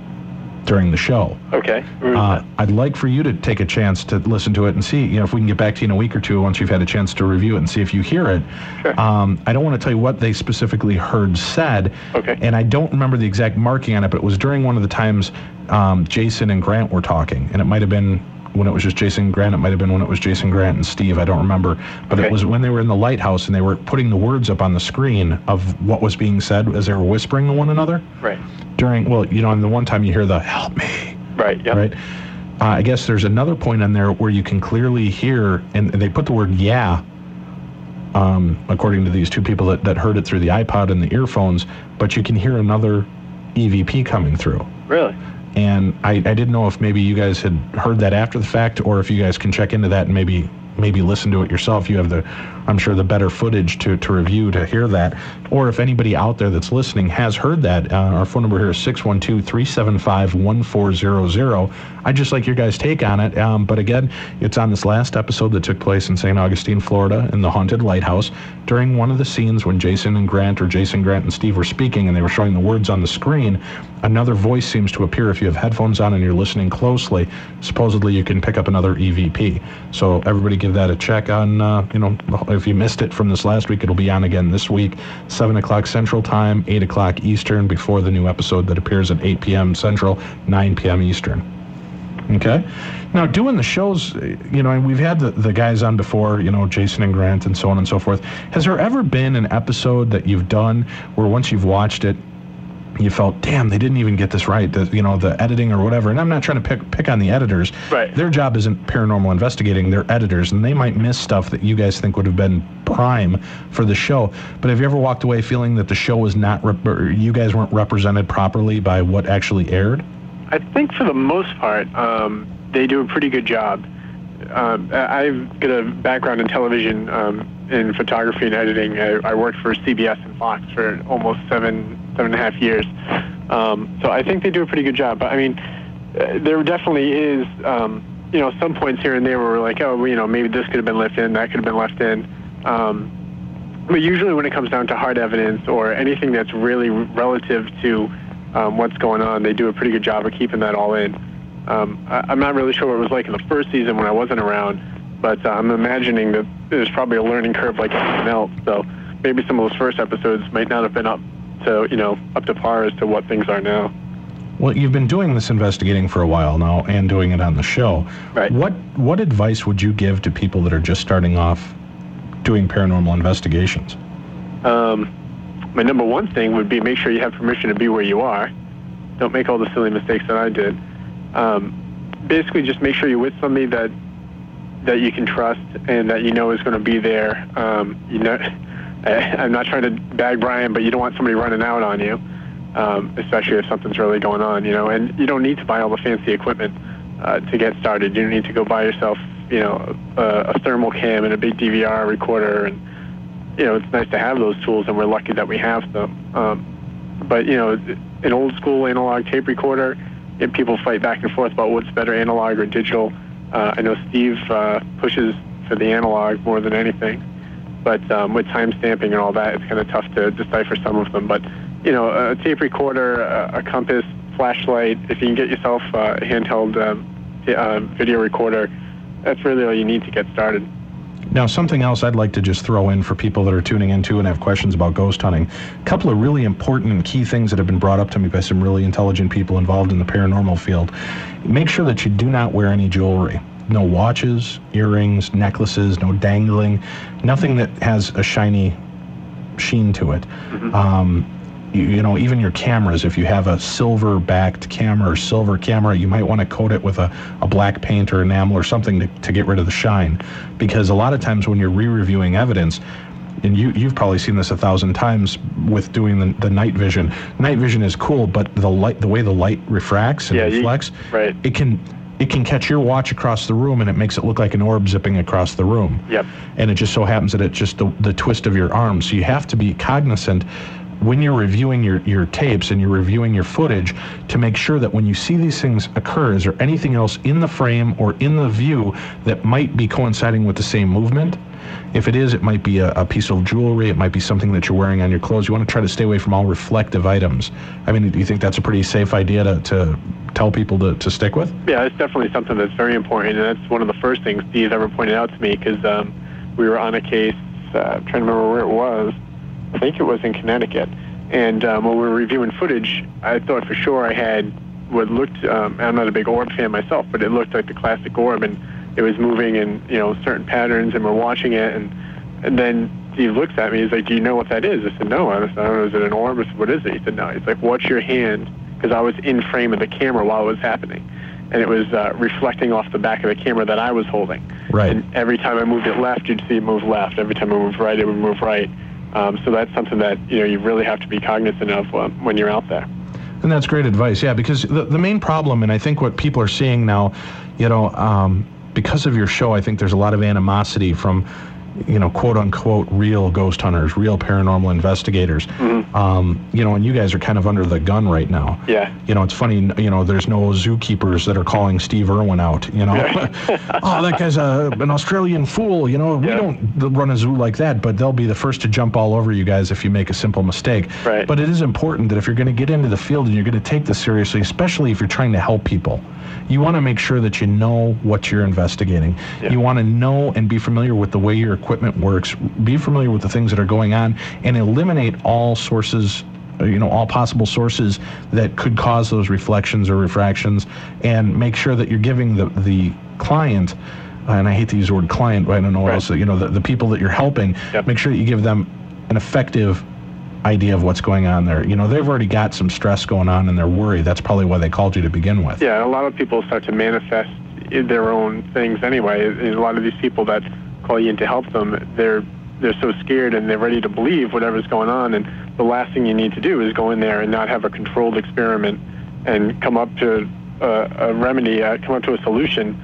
show.
Okay.
I'd like for you to take a chance to listen to it and see, if we can get back to you in a week or two once you've had a chance to review it and see if you hear it.
Sure.
I don't want to tell you what they specifically heard said.
Okay.
And I don't remember the exact marking on it, but it was during one of the times Jason and Grant were talking, and it might have been when it was just Jason and Grant. It might have been when it was Jason, Grant, and Steve. I don't remember. But
Okay.
It was when they were in the lighthouse and they were putting the words up on the screen of what was being said as they were whispering to one another.
Right.
And the one time you hear the "help me."
Right, yeah.
Right? I guess there's another point in there where you can clearly hear, and they put the word "yeah," according to these two people that heard it through the iPod and the earphones, but you can hear another EVP coming through.
Really?
And I didn't know if maybe you guys had heard that after the fact, or if you guys can check into that and maybe listen to it yourself. You have I'm sure the better footage to review to hear that. Or if anybody out there that's listening has heard that, our phone number here is 612-375-1400. I'd just like your guys' take on it. But again, it's on this last episode that took place in St. Augustine, Florida, in the Haunted Lighthouse. During one of the scenes when Jason, Grant, and Steve were speaking and they were showing the words on the screen, another voice seems to appear. If you have headphones on and you're listening closely, supposedly you can pick up another EVP. So everybody give that a check on, if you missed it from this last week, it'll be on again this week, 7 o'clock Central Time, 8 o'clock Eastern, before the new episode that appears at 8 p.m. Central, 9 p.m. Eastern. Okay? Now, doing the shows, and we've had the guys on before, Jason and Grant and so on and so forth. Has there ever been an episode that you've done where once you've watched it, you felt, damn, they didn't even get this right, the editing or whatever? And I'm not trying to pick on the editors.
Right.
Their job isn't paranormal investigating. They're editors, and they might miss stuff that you guys think would have been prime for the show. But have you ever walked away feeling that the show was not, or you guys weren't represented properly by what actually aired?
I think for the most part, they do a pretty good job. I've got a background in television, in photography and editing. I worked for CBS and Fox for almost seven and a half years. So I think they do a pretty good job. But I mean, there definitely is, some points here and there where we're like, oh, maybe this could have been left in, that could have been left in. But usually when it comes down to hard evidence or anything that's really relative to what's going on, they do a pretty good job of keeping that all in. I'm not really sure what it was like in the first season when I wasn't around, but I'm imagining that there's probably a learning curve like anything else. So maybe some of those first episodes might not have been up to par as to what things are now.
Well, you've been doing this investigating for a while now and doing it on the show.
Right.
What advice would you give to people that are just starting off doing paranormal investigations?
My number one thing would be make sure you have permission to be where you are. Don't make all the silly mistakes that I did. Basically, just make sure you're with somebody that you can trust and that you know is going to be there. I'm not trying to bag Brian, but you don't want somebody running out on you, especially if something's really going on, And you don't need to buy all the fancy equipment to get started. You don't need to go buy yourself, a thermal cam and a big DVR recorder. And, it's nice to have those tools, and we're lucky that we have them. But, an old school analog tape recorder, people fight back and forth about what's better, analog or digital. I know Steve pushes for the analog more than anything. But with time stamping and all that, it's kind of tough to decipher some of them. But, a tape recorder, a compass, flashlight, if you can get yourself a handheld video recorder, that's really all you need to get started.
Now, something else I'd like to just throw in for people that are tuning into and have questions about ghost hunting. A couple of really important and key things that have been brought up to me by some really intelligent people involved in the paranormal field. Make sure that you do not wear any jewelry. No watches, earrings, necklaces, no dangling, nothing that has a shiny sheen to it. Mm-hmm. Even your cameras, if you have a silver-backed camera or silver camera, you might want to coat it with a black paint or enamel or something to get rid of the shine. Because a lot of times when you're re-reviewing evidence, and you've probably seen this 1,000 times with doing the night vision. Night vision is cool, but the way the light refracts and reflects,
right.
It can catch your watch across the room, and it makes it look like an orb zipping across the room.
Yep.
And it just so happens that it's just the twist of your arm. So you have to be cognizant when you're reviewing your tapes and you're reviewing your footage to make sure that when you see these things occur, is there anything else in the frame or in the view that might be coinciding with the same movement? If it is, it might be a piece of jewelry. It might be something that you're wearing on your clothes. You want to try to stay away from all reflective items. I mean, do you think that's a pretty safe idea to tell people to stick with?
Yeah, it's definitely something that's very important, and that's one of the first things Steve ever pointed out to me, because we were on a case, I'm trying to remember where it was. I think it was in Connecticut. And when we were reviewing footage, I thought for sure I had what looked, I'm not a big orb fan myself, but it looked like the classic orb, and it was moving in, certain patterns, and we're watching it, and then Steve looks at me, he's like, do you know what that is? I said, no, I don't know, is it an orb? I said, what is it? He said, no. He's like, watch your hand, because I was in frame of the camera while it was happening. And it was reflecting off the back of the camera that I was holding.
Right.
And every time I moved it left, you'd see it move left. Every time I moved right, it would move right. So that's something that you really have to be cognizant of when you're out there.
And that's great advice, yeah, because the main problem, and I think what people are seeing now, because of your show, I think there's a lot of animosity from, quote unquote, real ghost hunters, real paranormal investigators. Mm-hmm. And you guys are kind of under the gun right now.
Yeah.
It's funny, there's no zookeepers that are calling Steve Irwin out, Oh, that guy's an Australian fool, we don't run a zoo like that, but they'll be the first to jump all over you guys if you make a simple mistake.
Right.
But it is important that if you're going to get into the field and you're going to take this seriously, especially if you're trying to help people, you want to make sure that you know what you're investigating. Yeah. You want to know and be familiar with the way your equipment works, be familiar with the things that are going on, and eliminate all sources, all possible sources that could cause those reflections or refractions, and make sure that you're giving the client, and I hate to use the word client, but I don't know what else, the people that you're helping, make sure that you give them an effective idea of what's going on there. They've already got some stress going on and they're worried. That's probably why they called you to begin with.
Yeah, a lot of people start to manifest their own things anyway. And a lot of these people that call you in to help them, they're so scared and they're ready to believe whatever's going on. And the last thing you need to do is go in there and not have a controlled experiment and come up to a remedy, come up to a solution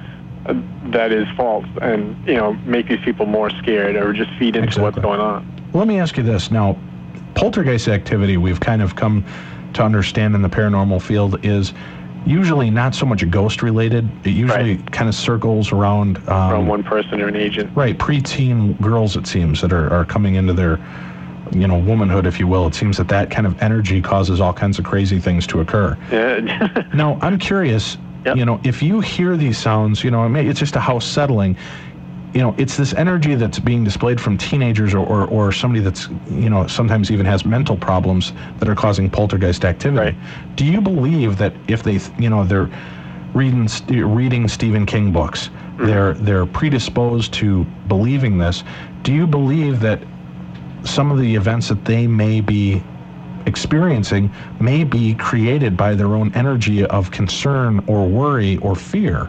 that is false, and make these people more scared or just feed into what's going on.
Well, let me ask you this now: poltergeist activity, we've kind of come to understand in the paranormal field, is usually not so much ghost related. It usually kind of circles around
one person or an agent.
Right, preteen girls, it seems, that are coming into their womanhood, if you will. It seems that kind of energy causes all kinds of crazy things to occur.
Yeah.
Now, I'm curious, if you hear these sounds, it's just a house settling, it's this energy that's being displayed from teenagers or somebody that's, sometimes even has mental problems that are causing poltergeist activity. Right. Do you believe that if they, they're reading Stephen King books, they're predisposed to believing this, do you believe that some of the events that they may be experiencing may be created by their own energy of concern or worry or fear?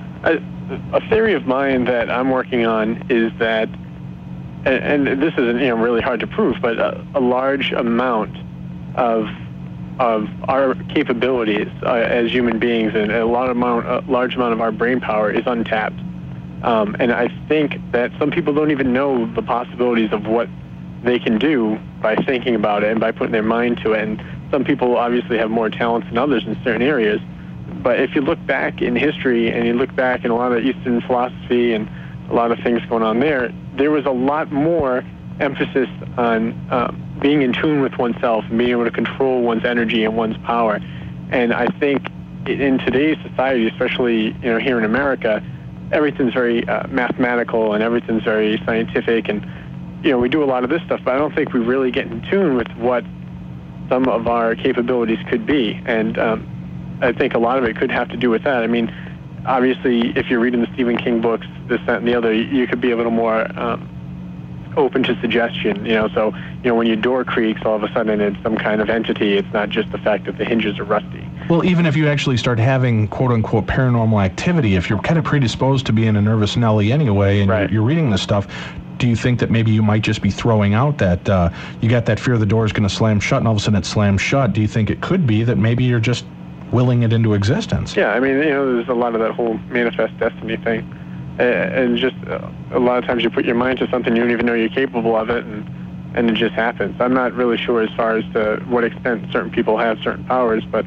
A theory of mine that I'm working on is that, and this isn't really hard to prove, but a large amount of our capabilities as human beings and a large amount of our brain power is untapped. And I think that some people don't even know the possibilities of what they can do by thinking about it and by putting their mind to it. And some people obviously have more talents than others in certain areas. But if you look back in history and you look back in a lot of Eastern philosophy and a lot of things going on there was a lot more emphasis on being in tune with oneself and being able to control one's energy and one's power. And I think in today's society, especially here in America, everything's very mathematical and everything's very scientific, and we do a lot of this stuff, but I don't think we really get in tune with what some of our capabilities could be. And I think a lot of it could have to do with that. I mean, obviously, if you're reading the Stephen King books, this, that, and the other, you could be a little more open to suggestion. So when your door creaks, all of a sudden it's some kind of entity. It's not just the fact that the hinges are rusty.
Well, even if you actually start having quote-unquote paranormal activity, if you're kind of predisposed to being a nervous Nelly anyway, and you're reading this stuff, do you think that maybe you might just be throwing out that you got that fear the door is going to slam shut, and all of a sudden it slams shut? Do you think it could be that maybe you're just willing it into existence?
Yeah, I mean, there's a lot of that whole manifest destiny thing. And just a lot of times you put your mind to something, you don't even know you're capable of it, and it just happens. I'm not really sure as far as to what extent certain people have certain powers, but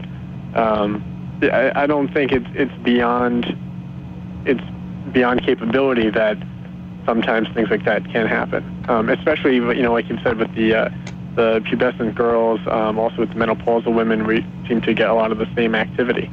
I don't think it's beyond capability that sometimes things like that can happen. Especially, like you've said, with the pubescent girls, also with the menopausal women, we seem to get a lot of the same activity.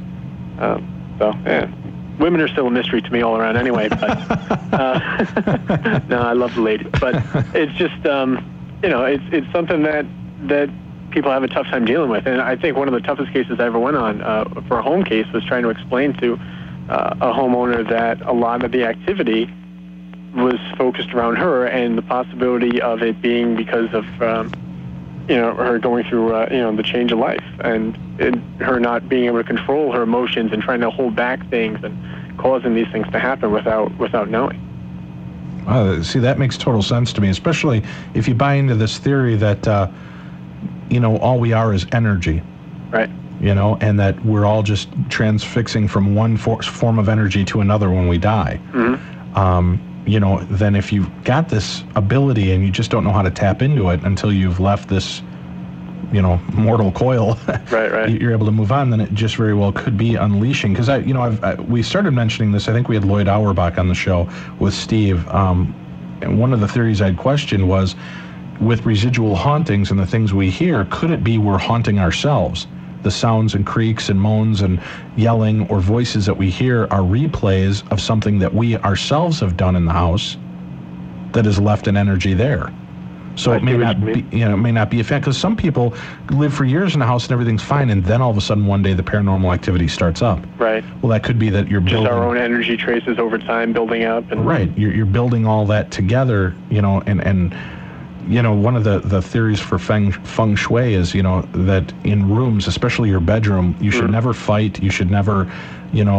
Women are still a mystery to me all around anyway, but no, I love the ladies. But it's just, it's something that people have a tough time dealing with. And I think one of the toughest cases I ever went on for a home case was trying to explain to a homeowner that a lot of the activity was focused around her and the possibility of it being because of her going through the change of life and her not being able to control her emotions and trying to hold back things and causing these things to happen without knowing.
See, that makes total sense to me, especially if you buy into this theory that all we are is energy.
Right.
And that we're all just transfixing from one form of energy to another when we die. Mm-hmm. Then if you've got this ability and you just don't know how to tap into it until you've left this, mortal coil,
right.
You're able to move on, then it just very well could be unleashing. Because we started mentioning this, I think we had Lloyd Auerbach on the show with Steve, and one of the theories I'd questioned was, with residual hauntings and the things we hear, could it be we're haunting ourselves? The sounds and creaks and moans and yelling or voices that we hear are replays of something that we ourselves have done in the house that has left an energy there. So it may not be, it may not be a fact, because some people live for years in a house and everything's fine, and then all of a sudden one day the paranormal activity starts up.
Right.
Well, that could be that you're
just
building
our own energy traces over time building up. And
right. You're building all that together, and one of the theories for feng shui is, that in rooms, especially your bedroom, you should never fight. You should never,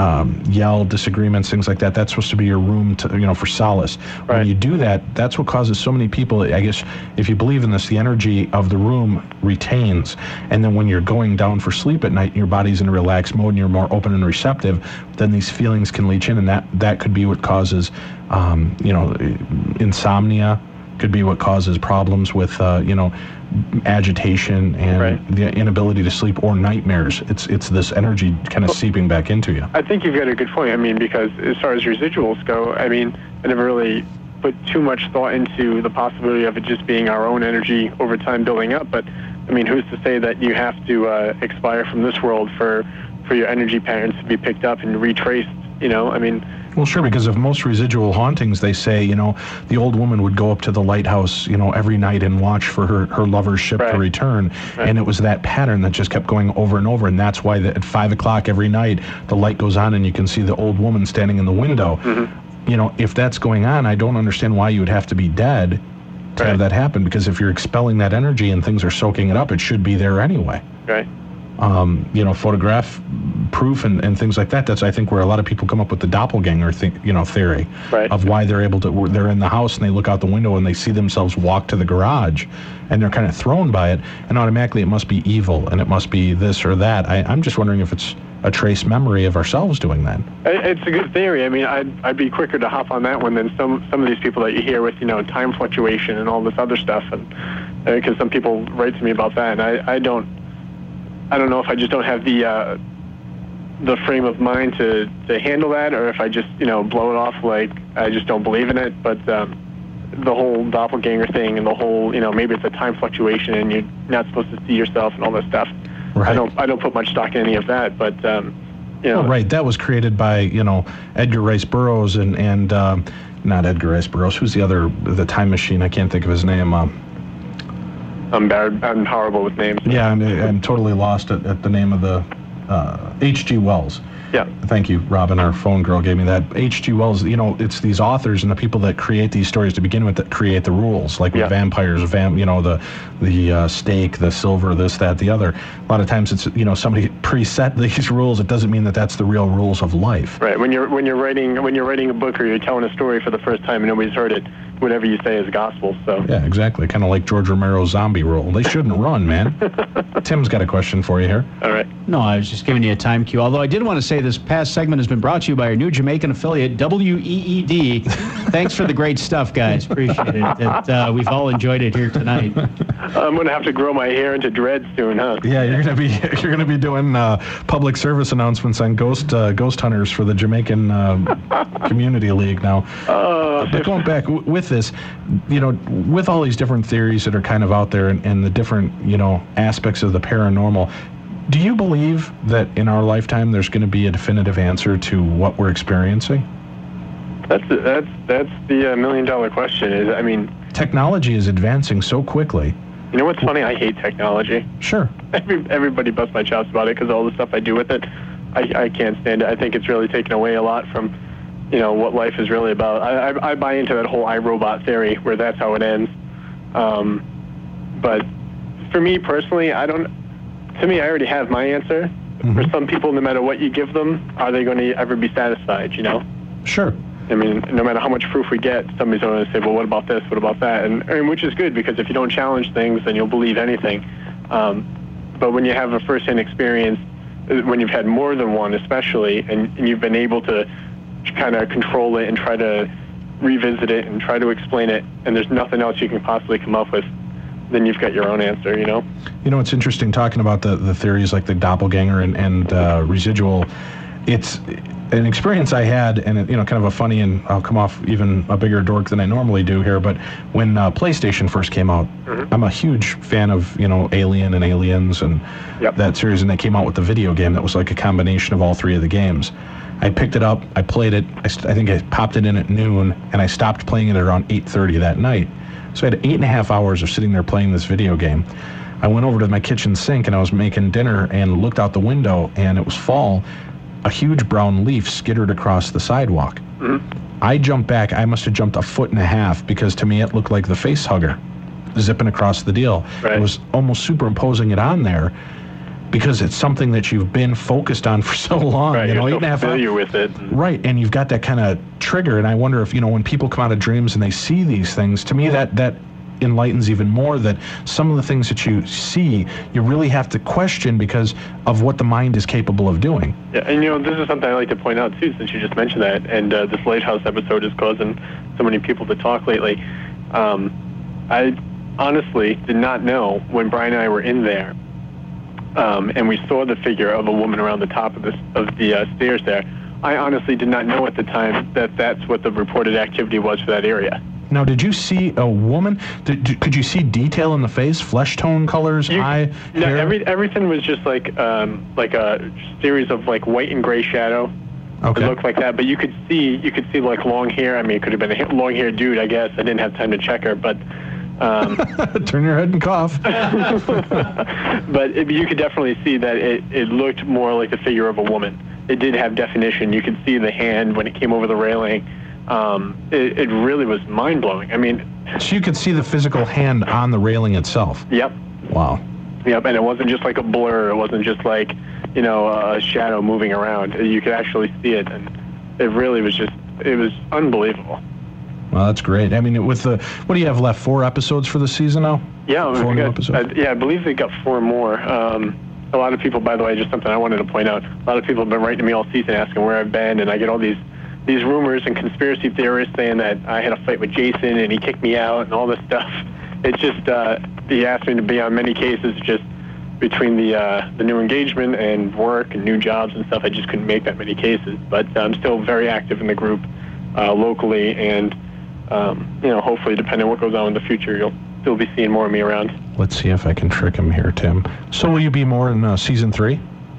yell, disagreements, things like that. That's supposed to be your room to, for solace.
Right.
When you do that, that's what causes so many people, I guess, if you believe in this, the energy of the room retains. And then when you're going down for sleep at night, and your body's in a relaxed mode and you're more open and receptive, then these feelings can leach in, and that could be what causes, insomnia, could be what causes problems with, agitation and the inability to sleep, or nightmares. It's this energy kind of seeping back into you.
I think you've got a good point. I mean, because as far as residuals go, I mean, I never really put too much thought into the possibility of it just being our own energy over time building up. But I mean, who's to say that you have to expire from this world for your energy patterns to be picked up and retraced? I mean.
Well, sure, because of most residual hauntings, they say, the old woman would go up to the lighthouse, every night and watch for her lover's ship to return. Right. And it was that pattern that just kept going over and over. And that's why at 5 o'clock every night, the light goes on and you can see the old woman standing in the window. Mm-hmm. If that's going on, I don't understand why you would have to be dead to have that happen. Because if you're expelling that energy and things are soaking it up, it should be there anyway.
Right.
Photograph proof and things like that. That's, I think, where a lot of people come up with the doppelganger theory of why they're in the house and they look out the window and they see themselves walk to the garage and they're kind of thrown by it, and automatically it must be evil and it must be this or that. I'm just wondering if it's a trace memory of ourselves doing that.
It's a good theory. I mean, I'd be quicker to hop on that one than some of these people that you hear with, time fluctuation and all this other stuff, and because some people write to me about that, and I don't know if I just don't have the frame of mind to handle that, or if I just, blow it off like I just don't believe in it. But the whole doppelganger thing and the whole, maybe it's a time fluctuation and you're not supposed to see yourself and all this stuff. Right. I don't put much stock in any of that, but,
Right, that was created by, Edgar Rice Burroughs and not Edgar Rice Burroughs. Who's the time machine? I can't think of his name.
I'm bad. I'm horrible with names.
Yeah, I'm totally lost at the name of the H.G. Wells.
Yeah.
Thank you, Robin. Our phone girl gave me that. H.G. Wells, it's these authors and the people that create these stories to begin with that create the rules, like with vampires, the stake, the silver, this, that, the other. A lot of times it's, somebody preset these rules. It doesn't mean that that's the real rules of life.
Right. When you're writing a book or you're telling a story for the first time and nobody's heard it, whatever you say is gospel. So.
Yeah, exactly. Kind of like George Romero's zombie rule. They shouldn't run, man. Tim's got a question for you here.
All right.
No, I was just giving you a time cue. Although I did want to say this past segment has been brought to you by our new Jamaican affiliate, WEED. Thanks for the great stuff, guys. Appreciate it. We've all enjoyed it here tonight.
I'm going to have to grow my hair into dreads soon, huh?
Yeah, you're going to be doing public service announcements on ghost hunters for the Jamaican Community League now. But going back with this, with all these different theories that are kind of out there and the different, aspects of the paranormal, do you believe that in our lifetime there's going to be a definitive answer to what we're experiencing?
That's the million-dollar question.
Technology is advancing so quickly.
You know what's funny? I hate technology.
Sure.
Everybody busts my chops about it because all the stuff I do with it, I can't stand it. I think it's really taken away a lot from, what life is really about. I buy into that whole iRobot theory where that's how it ends. But for me personally, I already have my answer. Mm-hmm. For some people, no matter what you give them, are they going to ever be satisfied,
Sure.
No matter how much proof we get, somebody's going to say, well, what about this? What about that? And which is good, because if you don't challenge things, then you'll believe anything. But when you have a first-hand experience, when you've had more than one especially, and you've been able to kind of control it and try to revisit it and try to explain it, and there's nothing else you can possibly come up with, then you've got your own answer,
It's interesting talking about the theories like the doppelganger and residual. It's an experience I had, and kind of a funny, and I'll come off even a bigger dork than I normally do here, but when PlayStation first came out, mm-hmm. I'm a huge fan of, Alien and Aliens and that series, and they came out with the video game that was like a combination of all three of the games. I picked it up, I played it, I think I popped it in at noon, and I stopped playing it at around 8:30 that night. So I had 8.5 hours of sitting there playing this video game. I went over to my kitchen sink and I was making dinner and looked out the window, and it was fall. A huge brown leaf skittered across the sidewalk. Mm-hmm. I jumped back. I must have jumped 1.5 feet because to me it looked like the face hugger zipping across the deal. Right. It was almost superimposing it on there. because it's something that you've been focused on for so long.
Right,
you know,
you're so familiar with it.
Right, and you've got that kind of trigger, and I wonder if, you know, when people come out of dreams and they see these things, to me that enlightens even more that some of the things that you see, you really have to question because of what the mind is capable of doing.
Yeah, and, you know, this is something I like to point out, too, since you just mentioned that, and this Lighthouse episode is causing so many people to talk lately. I honestly did not know when Brian and I were in there, and we saw the figure of a woman around the top of the stairs there. I honestly did not know at the time that that's what the reported activity was for that area.
Now, did you see a woman? Could you see detail in the face, flesh tone, colors, eye, hair?
Everything was just like a series of like white and gray shadow.
Okay.
It looked like that, but you could see like long hair. I mean, it could have been a long-haired dude, I guess. I didn't have time to check her, but
turn your head and cough.
But you could definitely see that it looked more like the figure of a woman. It did have definition. You could see the hand when it came over the railing. It really was mind-blowing. I mean,
so you could see the physical hand on the railing itself.
Yep.
Wow.
Yep, and it wasn't just like a blur. It wasn't just like, you know, a shadow moving around. You could actually see it, and it really was it was unbelievable.
Well, that's great. I mean, with what do you have left? 4 episodes for the season now?
Yeah,
4 new episodes?
I believe they got 4 more. A lot of people, by the way, just something I wanted to point out, a lot of people have been writing to me all season asking where I've been, and I get all these rumors and conspiracy theorists saying that I had a fight with Jason and he kicked me out and all this stuff. It's just, he asked me to be on many cases, just between the new engagement and work and new jobs and stuff, I just couldn't make that many cases. But I'm still very active in the group locally, and you know, hopefully, depending on what goes on in the future, you'll still be seeing more of me around.
Let's see if I can trick him here, Tim. So will you be more in season 3?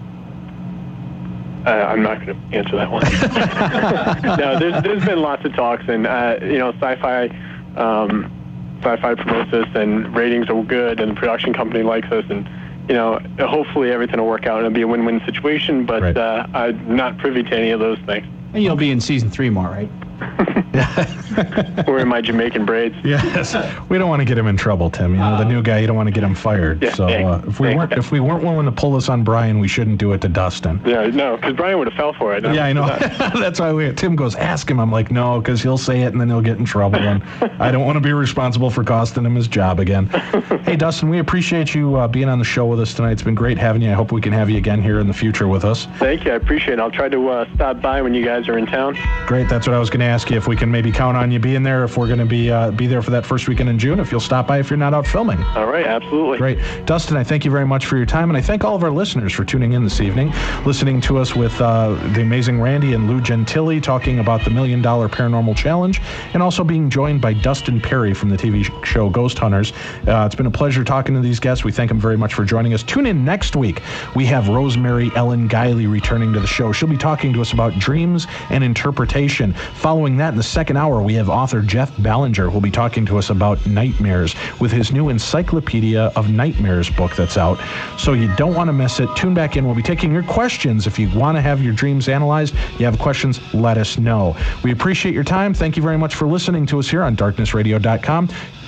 I'm not going to answer that one. No, there's been lots of talks, and you know, Sci-Fi promotes us, and ratings are good, and the production company likes us, and you know, hopefully everything will work out and it'll be a win-win situation. But right. I'm not privy to any of those things.
And you'll be in season 3 more, right?
Or in my Jamaican braids.
Yes, we don't want to get him in trouble, Tim. You know, the new guy, you don't want to get him fired. Yeah, so if we weren't willing to pull this on Brian, we shouldn't do it to Dustin.
Yeah, no, because Brian would have fell for it.
Yeah, I know. That's why Tim goes, ask him. I'm like, no, because he'll say it and then he'll get in trouble, and I don't want to be responsible for costing him his job again. Hey, Dustin, we appreciate you being on the show with us tonight. It's been great having you. I hope we can have you again here in the future with us.
Thank you. I appreciate it. I'll try to stop by when you guys are in town.
Great. That's what I was going to ask you, if we can maybe count on you being there, if we're going to be there for that first weekend in June, if you'll stop by if you're not out filming.
All right, absolutely.
Great. Dustin, I thank you very much for your time, and I thank all of our listeners for tuning in this evening, listening to us with the amazing Randy and Lou Gentili talking about the $1 Million Paranormal Challenge, and also being joined by Dustin Perry from the TV show Ghost Hunters. It's been a pleasure talking to these guests. We thank them very much for joining us. Tune in next week. We have Rosemary Ellen Guiley returning to the show. She'll be talking to us about dreams and interpretation. Following that, in the second hour, we have author Jeff Ballinger, who will be talking to us about nightmares with his new Encyclopedia of Nightmares book that's out. So you don't want to miss it. Tune back in. We'll be taking your questions. If you want to have your dreams analyzed, you have questions, let us know. We appreciate your time. Thank you very much for listening to us here on darknessradio.com.